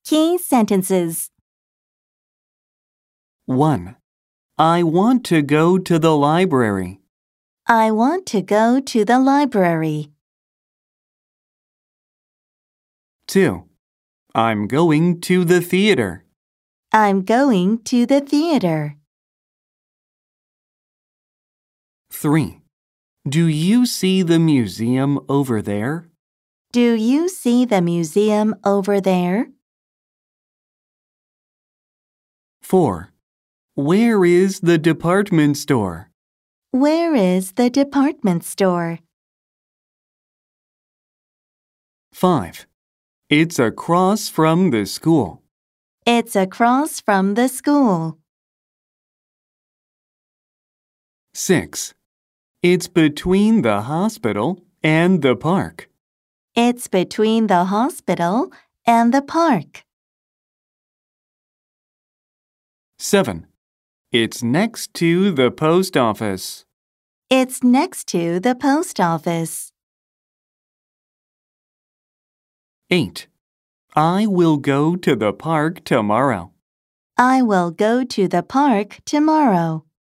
Key sentences. 1. I want to go to the library. I want to go to the library. 2. I'm going to the theater. I'm going to the theater. 3. Do you see the museum over there? Do you see the museum over there? 4. Where is the department store? Where is the department store? 5. It's across from the school. It's across from the school. 6. It's between the hospital and the park. It's between the hospital and the park. 7. It's next to the post office. It's next to the post office. 8. I will go to the park tomorrow. I will go to the park tomorrow.